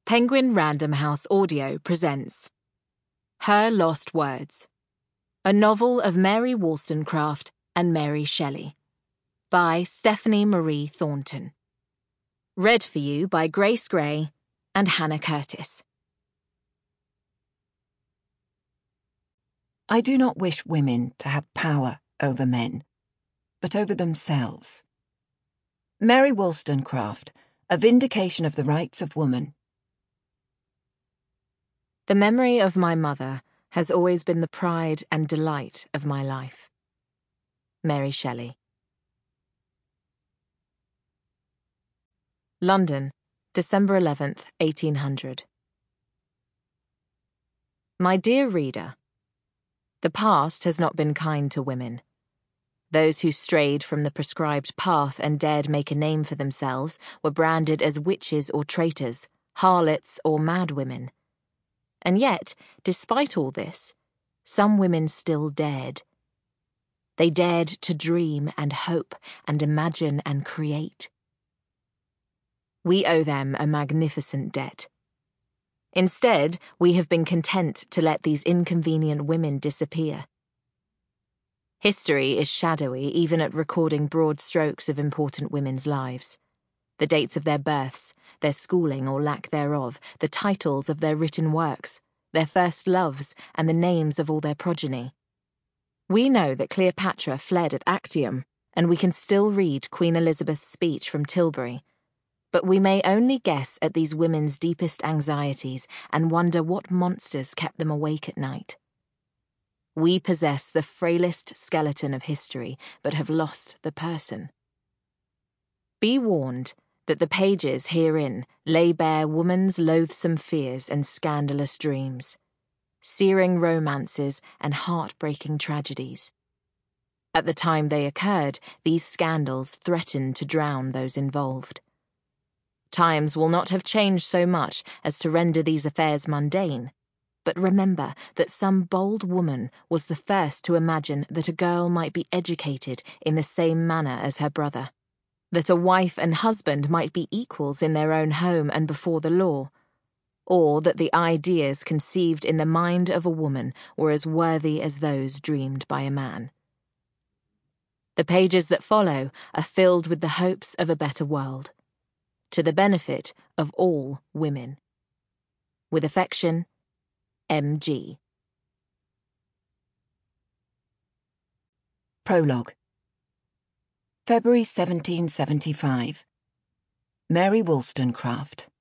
Penguin Random House Audio presents Her Lost Words, a novel of Mary Wollstonecraft and Mary Shelley, by Stephanie Marie Thornton. Read for you by Grace Gray and Hannah Curtis. I do not wish women to have power over men, but over themselves. Mary Wollstonecraft, A Vindication of the Rights of Woman. The memory of my mother has always been the pride and delight of my life. Mary Shelley. London, December 11th, 1800. My dear reader, the past has not been kind to women. Those who strayed from the prescribed path and dared make a name for themselves were branded as witches or traitors, harlots or madwomen. And yet, despite all this, some women still dared. They dared to dream and hope and imagine and create. We owe them a magnificent debt. Instead, we have been content to let these inconvenient women disappear. History is shadowy even at recording broad strokes of important women's lives. The dates of their births, their schooling or lack thereof, the titles of their written works, their first loves, and the names of all their progeny. We know that Cleopatra fled at Actium, and we can still read Queen Elizabeth's speech from Tilbury. But we may only guess at these women's deepest anxieties and wonder what monsters kept them awake at night. We possess the frailest skeleton of history, but have lost the person. Be warned that the pages herein lay bare woman's loathsome fears and scandalous dreams, searing romances and heart-breaking tragedies. At the time they occurred, these scandals threatened to drown those involved. Times will not have changed so much as to render these affairs mundane, but remember that some bold woman was the first to imagine that a girl might be educated in the same manner as her brother, that a wife and husband might be equals in their own home and before the law, or that the ideas conceived in the mind of a woman were as worthy as those dreamed by a man. The pages that follow are filled with the hopes of a better world, to the benefit of all women. With affection, M.G. Prologue. February 1775. Mary Wollstonecraft.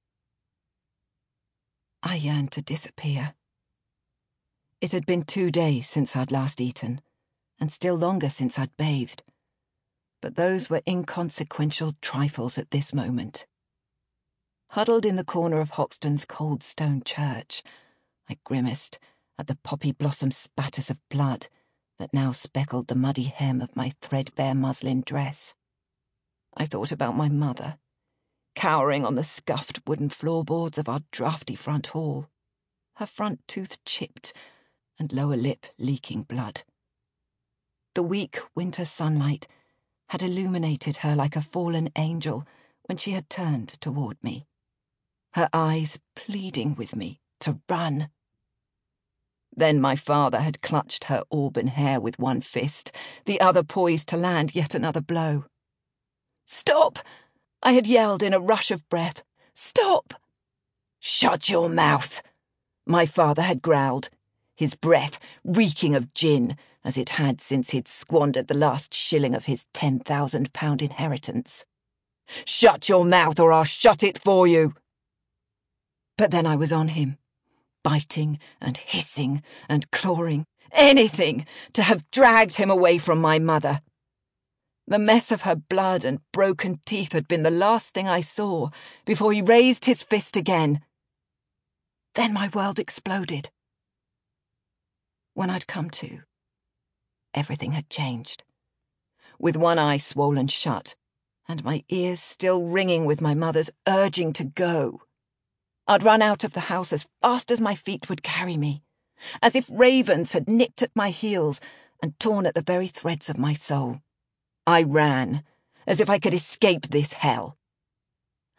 I yearned to disappear. It had been 2 days since I'd last eaten, and still longer since I'd bathed. But those were inconsequential trifles at this moment. Huddled in the corner of Hoxton's cold stone church, I grimaced at the poppy blossom spatters of blood that now speckled the muddy hem of my threadbare muslin dress. I thought about my mother, cowering on the scuffed wooden floorboards of our draughty front hall, her front tooth chipped and lower lip leaking blood. The weak winter sunlight had illuminated her like a fallen angel when she had turned toward me, her eyes pleading with me to run. Then my father had clutched her auburn hair with one fist, the other poised to land yet another blow. "Stop!" I had yelled in a rush of breath. "Stop!" "Shut your mouth!" my father had growled, his breath reeking of gin, as it had since he'd squandered the last shilling of his £10,000 inheritance. "Shut your mouth or I'll shut it for you!" But then I was on him, biting and hissing and clawing, anything to have dragged him away from my mother. The mess of her blood and broken teeth had been the last thing I saw before he raised his fist again. Then my world exploded. When I'd come to, everything had changed. With one eye swollen shut, and my ears still ringing with my mother's urging to go, I'd run out of the house as fast as my feet would carry me, as if ravens had nipped at my heels and torn at the very threads of my soul. I ran, as if I could escape this hell.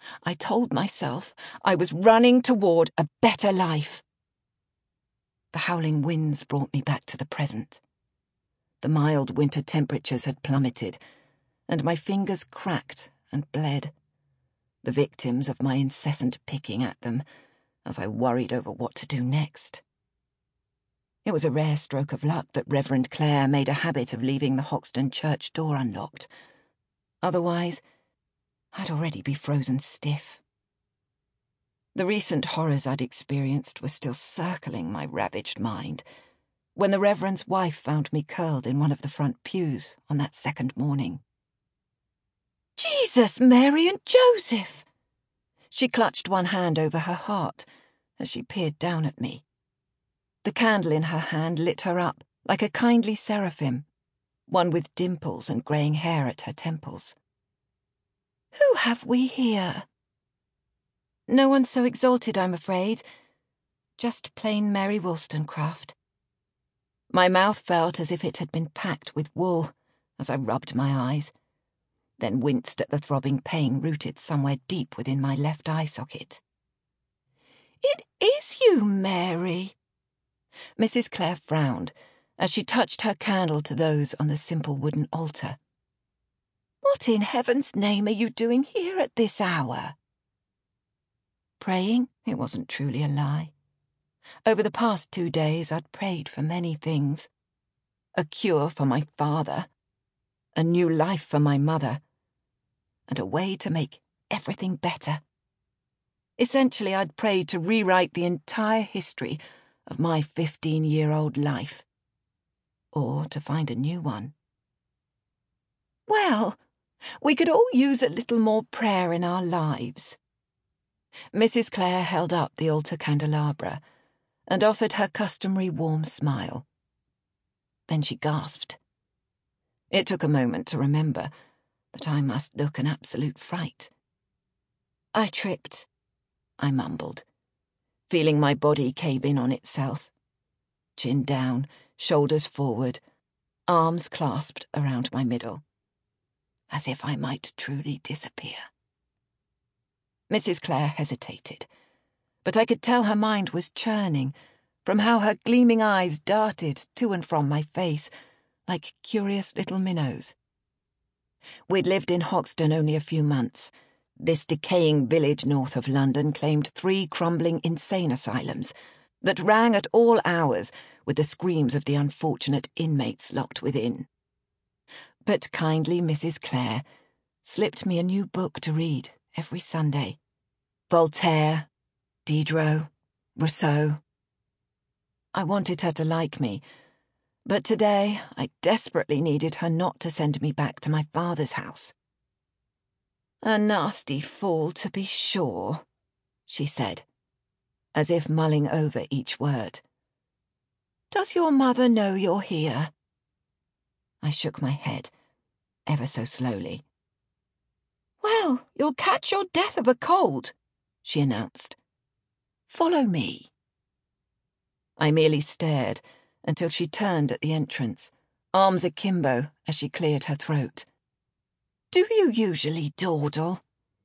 I told myself I was running toward a better life. The howling winds brought me back to the present. The mild winter temperatures had plummeted, and my fingers cracked and bled, the victims of my incessant picking at them as I worried over what to do next. It was a rare stroke of luck that Reverend Clare made a habit of leaving the Hoxton church door unlocked. Otherwise, I'd already be frozen stiff. The recent horrors I'd experienced were still circling my ravaged mind when the Reverend's wife found me curled in one of the front pews on that second morning. "Jesus, Mary and Joseph!" She clutched one hand over her heart as she peered down at me. The candle in her hand lit her up like a kindly seraphim, one with dimples and greying hair at her temples. "Who have we here?" "No one so exalted, I'm afraid. Just plain Mary Wollstonecraft." My mouth felt as if it had been packed with wool as I rubbed my eyes, then winced at the throbbing pain rooted somewhere deep within my left eye socket. "It is you, Mary." Mrs. Clare frowned as she touched her candle to those on the simple wooden altar. "What in heaven's name are you doing here at this hour?" Praying? It wasn't truly a lie. Over the past 2 days, I'd prayed for many things. A cure for my father, a new life for my mother, and a way to make everything better. Essentially, I'd prayed to rewrite the entire history of my 15-year-old life, or to find a new one. "Well, we could all use a little more prayer in our lives." Mrs. Clare held up the altar candelabra and offered her customary warm smile. Then she gasped. It took a moment to remember that I must look an absolute fright. "I tripped," I mumbled, feeling my body cave in on itself. Chin down, shoulders forward, arms clasped around my middle, as if I might truly disappear. Mrs. Clare hesitated, but I could tell her mind was churning from how her gleaming eyes darted to and from my face like curious little minnows. We'd lived in Hoxton only a few months. This decaying village north of London claimed 3 crumbling insane asylums that rang at all hours with the screams of the unfortunate inmates locked within. But kindly Mrs. Clare slipped me a new book to read every Sunday. Voltaire, Diderot, Rousseau. I wanted her to like me, but today I desperately needed her not to send me back to my father's house. "A nasty fool, to be sure," she said, as if mulling over each word. "Does your mother know you're here?" I shook my head, ever so slowly. "Well, you'll catch your death of a cold," she announced. "Follow me." I merely stared until she turned at the entrance, arms akimbo as she cleared her throat. "Do you usually dawdle?"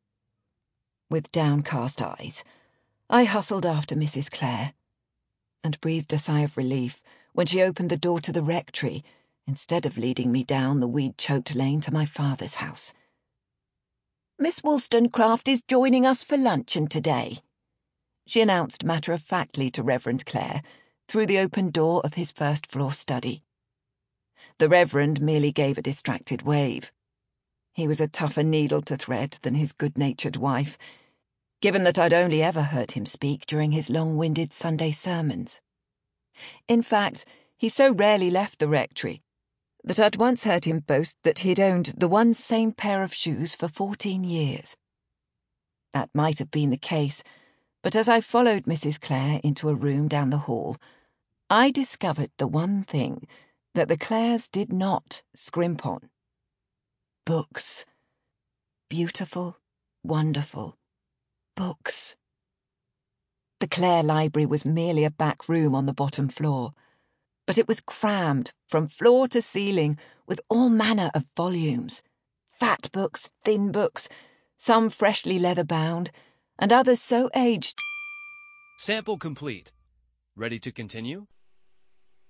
With downcast eyes, I hustled after Mrs. Clare and breathed a sigh of relief when she opened the door to the rectory instead of leading me down the weed-choked lane to my father's house. "Miss Wollstonecraft is joining us for luncheon today," she announced matter-of-factly to Reverend Clare through the open door of his first-floor study. The Reverend merely gave a distracted wave. He was a tougher needle to thread than his good-natured wife, given that I'd only ever heard him speak during his long-winded Sunday sermons. In fact, he so rarely left the rectory that I'd once heard him boast that he'd owned the one same pair of shoes for 14 years. That might have been the case, but as I followed Mrs. Clare into a room down the hall, I discovered the one thing that the Clares did not scrimp on. Books. Beautiful, wonderful books. The Clare Library was merely a back room on the bottom floor, but it was crammed from floor to ceiling with all manner of volumes. Fat books, thin books, some freshly leather-bound, and others so aged. Sample complete. Ready to continue?